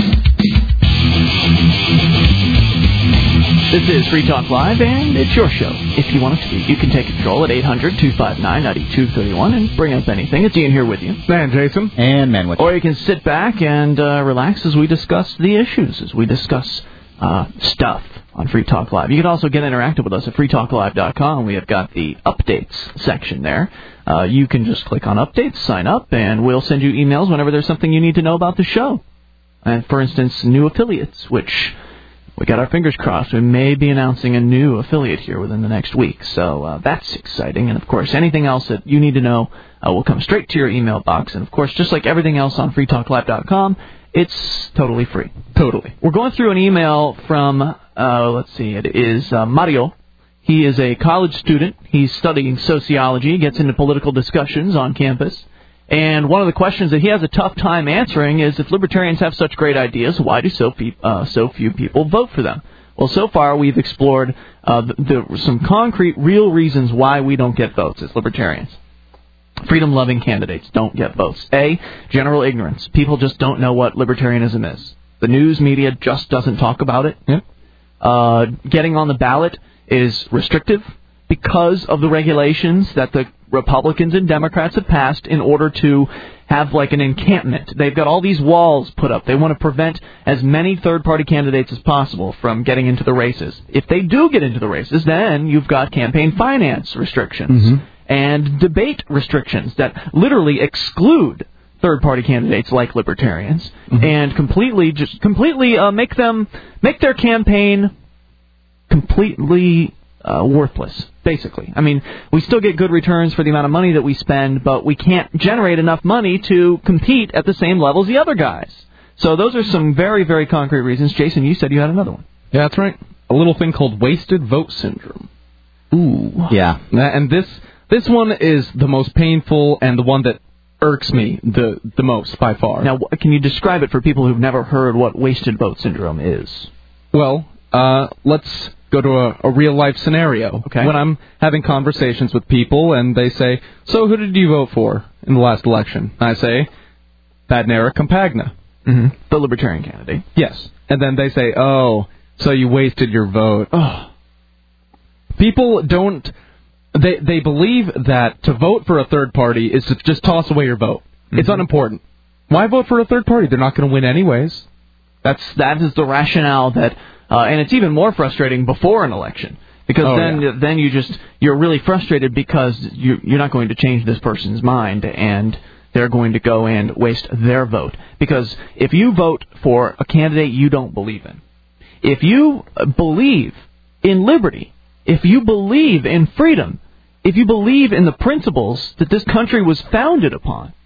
This is Free Talk Live, and it's your show. If you want to speak, you can take control at eight hundred two five nine nine two three one and bring up anything. It's Ian here with you. And Jason. And Man with you. Or you can sit back and uh, relax as we discuss the issues, as we discuss uh, stuff on Free Talk Live. You can also get interactive with us at free talk live dot com. We have got the updates section there. Uh, you can just click on updates, sign up, and we'll send you emails whenever there's something you need to know about the show. And, for instance, new affiliates, which we got our fingers crossed. We may be announcing a new affiliate here within the next week. So uh, that's exciting. And, of course, anything else that you need to know uh, will come straight to your email box. And, of course, just like everything else on free talk live dot com, it's totally free. Totally. We're going through an email from, uh, let's see, it is uh, Mario. He is a college student. He's studying sociology, gets into political discussions on campus. And one of the questions that he has a tough time answering is, if libertarians have such great ideas, why do so, pe- uh, so few people vote for them? Well, so far we've explored uh, the, the, some concrete, real reasons why we don't get votes as libertarians. Freedom-loving candidates don't get votes. A, general ignorance. People just don't know what libertarianism is. The news media just doesn't talk about it. Yeah. Uh, getting on the ballot is restrictive because of the regulations that the Republicans and Democrats have passed in order to have like an encampment. They've got all these walls put up. They want to prevent as many third-party candidates as possible from getting into the races. If they do get into the races, then you've got campaign finance restrictions mm-hmm. and debate restrictions that literally exclude third-party candidates like libertarians mm-hmm. and completely just completely uh, make them make their campaign completely uh, worthless. Basically, I mean, we still get good returns for the amount of money that we spend, but we can't generate enough money to compete at the same level as the other guys. So those are some very, very concrete reasons. Jason, you said you had another one. Yeah, that's right. A little thing called wasted vote syndrome. Ooh. Yeah. And this this one is the most painful and the one that irks me the, the most by far. Now, can you describe it for people who've never heard what wasted vote syndrome is? Well, uh, let's go to a, a real-life scenario. Okay. When I'm having conversations with people and they say, so who did you vote for in the last election? I say, Badnarik Compagna. Mm-hmm. The Libertarian candidate. Yes. And then they say, oh, so you wasted your vote. Oh. People don't... They they believe that to vote for a third party is to just toss away your vote. Mm-hmm. It's unimportant. Why vote for a third party? They're not going to win anyways. That's that is the rationale that... Uh, and it's even more frustrating before an election, because oh, then yeah. then you just you're really frustrated because you you're not going to change this person's mind, and they're going to go and waste their vote. Because if you vote for a candidate you don't believe in, if you believe in liberty, if you believe in freedom, if you believe in the principles that this country was founded upon,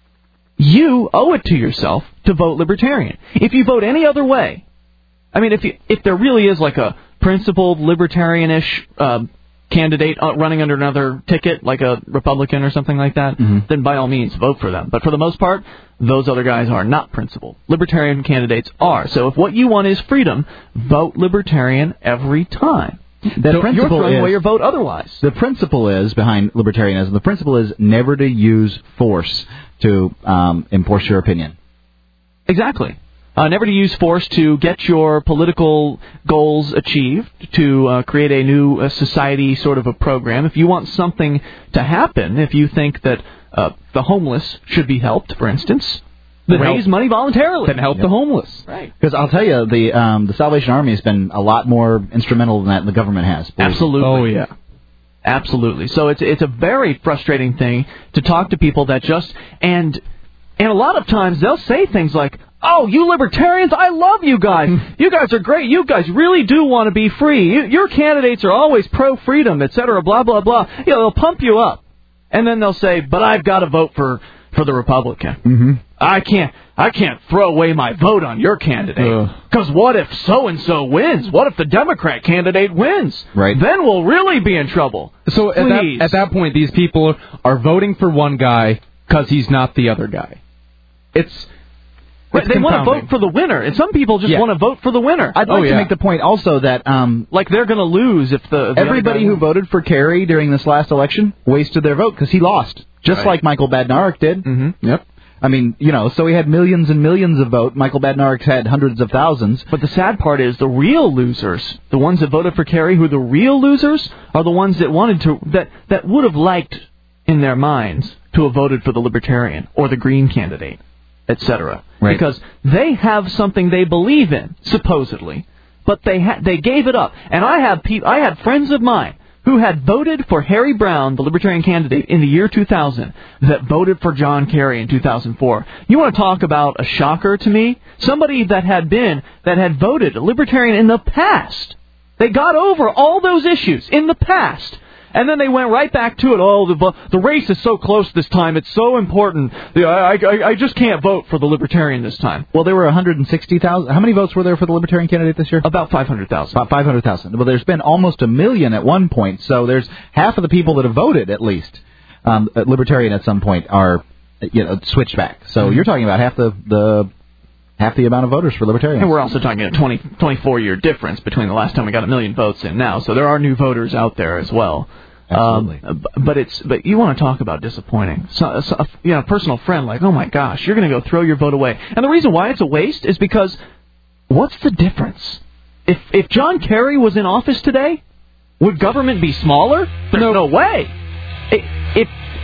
you owe it to yourself to vote Libertarian. If you vote any other way, I mean, if you, if there really is like a principled libertarianish uh, candidate uh, running under another ticket, like a Republican or something like that, mm-hmm. then by all means vote for them. But for the most part, those other guys are not principled. Libertarian candidates are. So if what you want is freedom, vote Libertarian every time. The so principle you're throwing is, away your vote otherwise. The principle is behind libertarianism. The principle is never to use force to um, enforce your opinion. Exactly. Uh, never to use force to get your political goals achieved, to uh, create a new uh, society sort of a program. If you want something to happen, if you think that uh, the homeless should be helped, for instance, then raise help, money voluntarily. Then help yep. the homeless. Right. Because I'll tell you, the um, the Salvation Army has been a lot more instrumental than that the government has. Absolutely. Oh, yeah. Absolutely. So it's it's a very frustrating thing to talk to people that just... And, and a lot of times they'll say things like, oh, you libertarians, I love you guys. You guys are great. You guys really do want to be free. You, your candidates are always pro-freedom, et cetera, blah, blah, blah. You know, they'll pump you up. And then they'll say, but I've got to vote for, for the Republican. Mm-hmm. I can't I can't throw away my vote on your candidate. Because what if so-and-so wins? What if the Democrat candidate wins? Right. Then we'll really be in trouble. So at that, at that point, these people are voting for one guy because he's not the other guy. It's... Right, they want to vote for the winner, and some people just yeah. want to vote for the winner. I'd like oh, to yeah. make the point also that um, like they're going to lose if the, the everybody who voted for Kerry during this last election wasted their vote because he lost, just right. like Michael Badnarik did. Mm-hmm. Yep. I mean, you know, so he had millions and millions of votes. Michael Badnarik's had hundreds of thousands. But the sad part is the real losers, the ones that voted for Kerry, who are the real losers, are the ones that wanted to that that would have liked in their minds to have voted for the Libertarian or the Green candidate, et cetera. Right. Because they have something they believe in, supposedly, but they ha- they gave it up. And I have pe- I had friends of mine who had voted for Harry Brown, the Libertarian candidate, in the year two thousand, that voted for John Kerry in two thousand four. You want to talk about a shocker to me? Somebody that had been, that had voted Libertarian in the past. They got over all those issues in the past. And then they went right back to it. Oh, the the race is so close this time. It's so important. I, I, I just can't vote for the Libertarian this time. Well, there were one hundred sixty thousand. How many votes were there for the Libertarian candidate this year? About five hundred thousand. About five hundred thousand. Well, there's been almost a million at one point. So there's half of the people that have voted, at least, um, Libertarian at some point, are you know switched back. So mm-hmm. you're talking about half the the... half the amount of voters for Libertarians. And we're also talking a twenty, twenty-four year difference between the last time we got a million votes and now. So there are new voters out there as well. Absolutely. Um, but it's but you want to talk about disappointing. So, so a, you know, a personal friend like, oh my gosh, you're going to go throw your vote away. And the reason why it's a waste is because what's the difference? If if John Kerry was in office today, would government be smaller? There's no, no way. If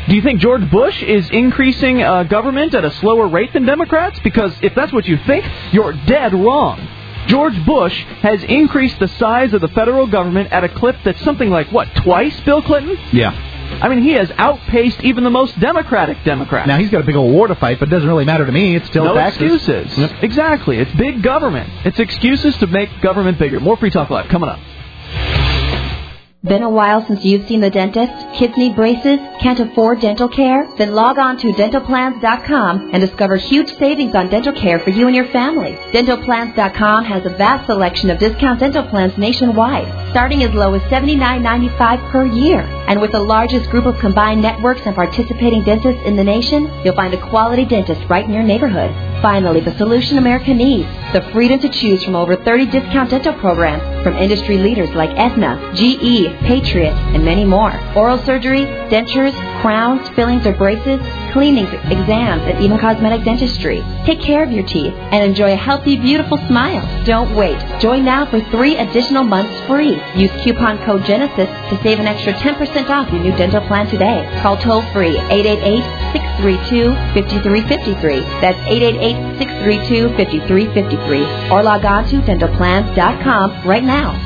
Do you think George Bush is increasing uh, government at a slower rate than Democrats? Because if that's what you think, you're dead wrong. George Bush has increased the size of the federal government at a clip that's something like, what, twice Bill Clinton? Yeah. I mean, he has outpaced even the most Democratic Democrats. Now, he's got a big old war to fight, but it doesn't really matter to me. It's still no taxes. excuses. Yep. Exactly. It's big government. It's excuses to make government bigger. More Free Talk Live coming up. Been a while since you've seen the dentist? Kids need braces? Can't afford dental care? Then log on to dental plans dot com and discover huge savings on dental care for you and your family. dental plans dot com has a vast selection of discount dental plans nationwide, starting as low as seventy-nine ninety-five per year. And with the largest group of combined networks and participating dentists in the nation, you'll find a quality dentist right in your neighborhood. Finally, the solution America needs, the freedom to choose from over thirty discount dental programs from industry leaders like Aetna, G E, Patriot, and many more. Oral surgery, dentures, crowns, fillings or braces, cleanings, exams, and even cosmetic dentistry. Take care of your teeth and enjoy a healthy, beautiful smile. Don't wait. Join now for three additional months free. Use coupon code Genesis to save an extra ten percent off your new dental plan today. Call toll-free eight eight eight, six three two, five three five three. That's eight eight eight, six three two, five three five three. Or log on to dental plans dot com right now.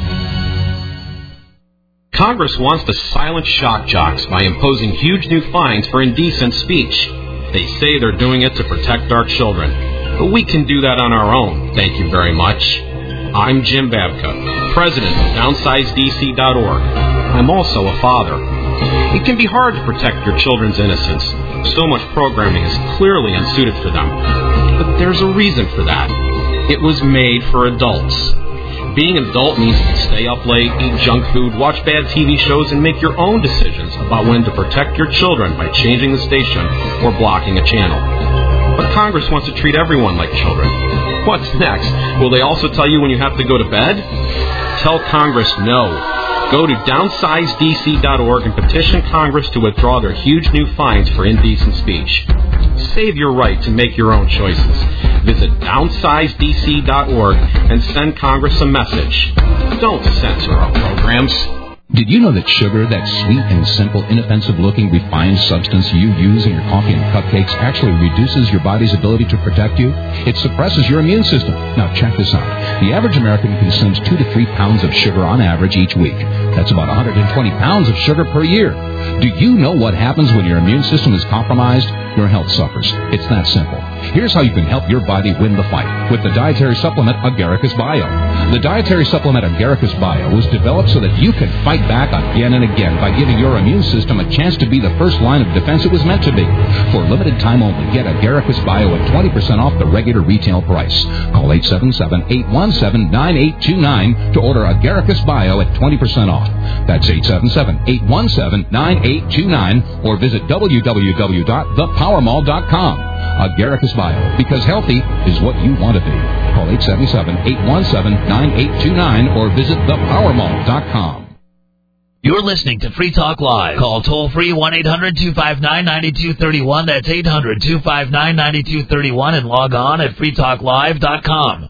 Congress wants to silence shock jocks by imposing huge new fines for indecent speech. They say they're doing it to protect our children. But we can do that on our own, thank you very much. I'm Jim Babka, president of downsize D C dot org. I'm also a father. It can be hard to protect your children's innocence. So much programming is clearly unsuited for them. But there's a reason for that. It was made for adults. Being an adult means you can stay up late, eat junk food, watch bad T V shows, and make your own decisions about when to protect your children by changing the station or blocking a channel. But Congress wants to treat everyone like children. What's next? Will they also tell you when you have to go to bed? Tell Congress no. Go to downsize D C dot org and petition Congress to withdraw their huge new fines for indecent speech. Save your right to make your own choices. Visit downsize D C dot org and send Congress a message. Don't censor our programs. Did you know that sugar, that sweet and simple, inoffensive-looking, refined substance you use in your coffee and cupcakes, actually reduces your body's ability to protect you? It suppresses your immune system. Now, check this out. The average American consumes two to three pounds of sugar on average each week. That's about one hundred twenty pounds of sugar per year. Do you know what happens when your immune system is compromised? Your health suffers. It's that simple. Here's how you can help your body win the fight with the dietary supplement Agaricus Bio. The dietary supplement Agaricus Bio was developed so that you can fight back again and again by giving your immune system a chance to be the first line of defense it was meant to be. For limited time only, get Agaricus Bio at twenty percent off the regular retail price. Call eight seven seven, eight one seven, nine eight two nine to order Agaricus Bio at twenty percent off. That's eight seven seven, eight one seven, nine eight two nine or visit w w w dot the power mall dot com. Agaricus Bio, because healthy is what you want to be. Call eight seven seven, eight one seven, nine eight two nine or visit the power mall dot com. You're listening to Free Talk Live. Call toll-free one eight hundred two five nine nine two three one. That's eight hundred two five nine nine two three one and log on at free talk live dot com.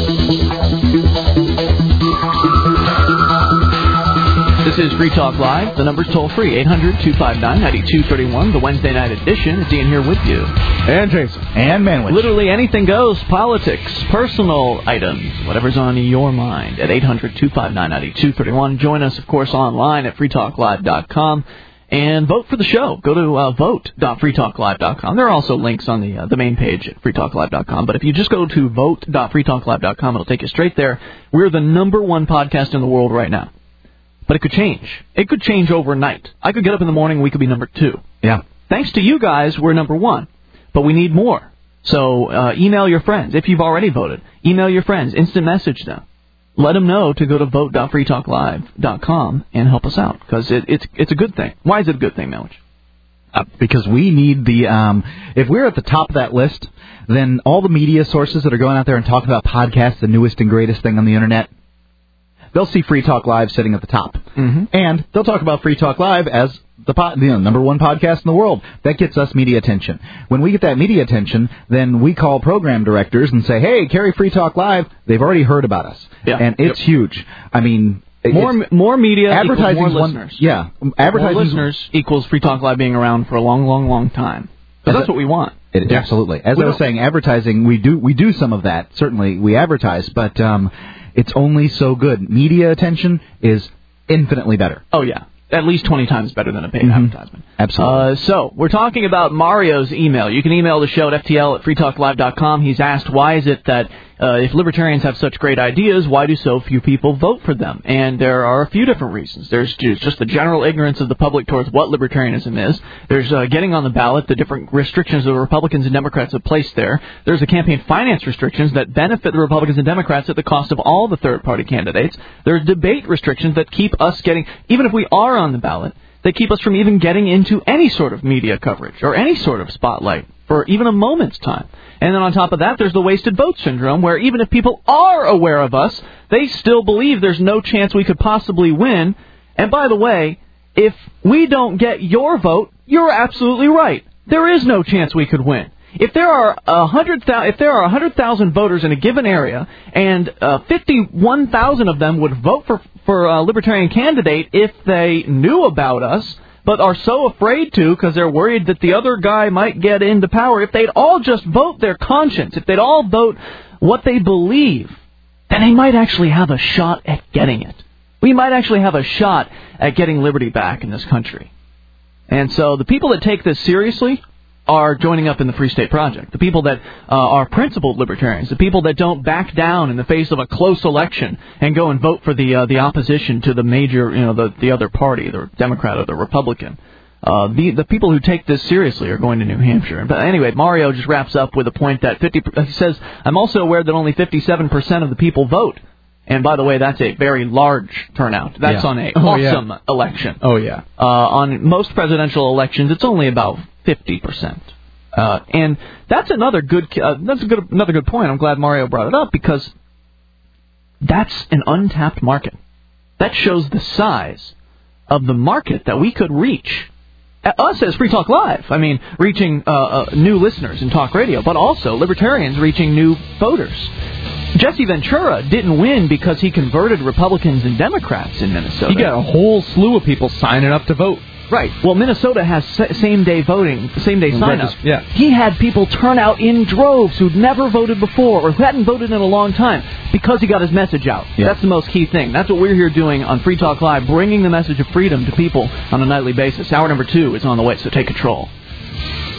This is Free Talk Live. The number's toll-free, eight hundred two five nine nine two three one, the Wednesday night edition. It's Ian here with you. And Jason. And Manwich. Literally anything goes. Politics, personal items, whatever's on your mind at eight hundred two five nine nine two three one. Join us, of course, online at free talk live dot com. And vote for the show. Go to uh, vote dot free talk live dot com. There are also links on the uh, the main page at free talk live dot com. But if you just go to vote dot free talk live dot com, it'll take you straight there. We're the number one podcast in the world right now. But it could change. It could change overnight. I could get up in the morning, we could be number two. Yeah. Thanks to you guys, we're number one. But we need more. So uh, email your friends. If you've already voted, email your friends. Instant message them. Let them know to go to vote dot free talk live dot com and help us out. Because it, it's it's a good thing. Why is it a good thing, Melich? Uh, because we need the, um, if we're at the top of that list, then all the media sources that are going out there and talking about podcasts, the newest and greatest thing on the Internet, they'll see Free Talk Live sitting at the top. Mm-hmm. And they'll talk about Free Talk Live as the po- you know, number one podcast in the world. That gets us media attention. When we get that media attention, then we call program directors and say, hey, carry Free Talk Live. They've already heard about us. Yeah. And it's yep. huge. I mean, More more media advertising equals more one, listeners. Yeah, advertising more listeners equals Free Talk Live being around for a long, long, long time. So that's a, what we want. It, yeah. Absolutely. As we I was saying, advertising, we do we do some of that. Certainly, we advertise, but um, it's only so good. Media attention is infinitely better. Oh, yeah. At least twenty times better than a paid mm-hmm. advertisement. Absolutely. Uh, so, we're talking about Mario's email. You can email the show at f t l at free talk live dot com. He's asked, why is it that uh, if libertarians have such great ideas, why do so few people vote for them? And there are a few different reasons. There's just the general ignorance of the public towards what libertarianism is. There's uh, getting on the ballot, the different restrictions that Republicans and Democrats have placed there. There's the campaign finance restrictions that benefit the Republicans and Democrats at the cost of all the third-party candidates. There's debate restrictions that keep us getting, even if we are on the ballot, they keep us from even getting into any sort of media coverage or any sort of spotlight for even a moment's time. And then on top of that, there's the wasted vote syndrome, where even if people are aware of us, they still believe there's no chance we could possibly win. And by the way, if we don't get your vote, you're absolutely right. There is no chance we could win. If there are a hundred thousand, if there are a hundred thousand voters in a given area, and uh, fifty-one thousand of them would vote for for a libertarian candidate if they knew about us, but are so afraid to because they're worried that the other guy might get into power, if they'd all just vote their conscience, if they'd all vote what they believe, then they might actually have a shot at getting it. We might actually have a shot at getting liberty back in this country. And so the people that take this seriously are joining up in the Free State Project. The people that uh, are principled libertarians, the people that don't back down in the face of a close election and go and vote for the uh, the opposition to the major, you know, the the other party, the Democrat or the Republican. Uh, the the people who take this seriously are going to New Hampshire. But anyway, Mario just wraps up with a point that fifty. He says, "I'm also aware that only fifty-seven percent of the people vote." And by the way, that's a very large turnout. That's yeah. on a oh, awesome yeah. election. Oh yeah. Uh, on most presidential elections, it's only about fifty percent. Uh, and that's another good uh, that's a good another good point. I'm glad Mario brought it up because that's an untapped market. That shows the size of the market that we could reach. Us as Free Talk Live, I mean, reaching uh, uh, new listeners in talk radio, but also libertarians reaching new voters. Jesse Ventura didn't win because he converted Republicans and Democrats in Minnesota. He got a whole slew of people signing up to vote. Right. Well, Minnesota has same-day voting, same-day sign-up. Yeah. He had people turn out in droves who'd never voted before or who hadn't voted in a long time because he got his message out. Yeah. That's the most key thing. That's what we're here doing on Free Talk Live, bringing the message of freedom to people on a nightly basis. Hour number two is on the way, so take control.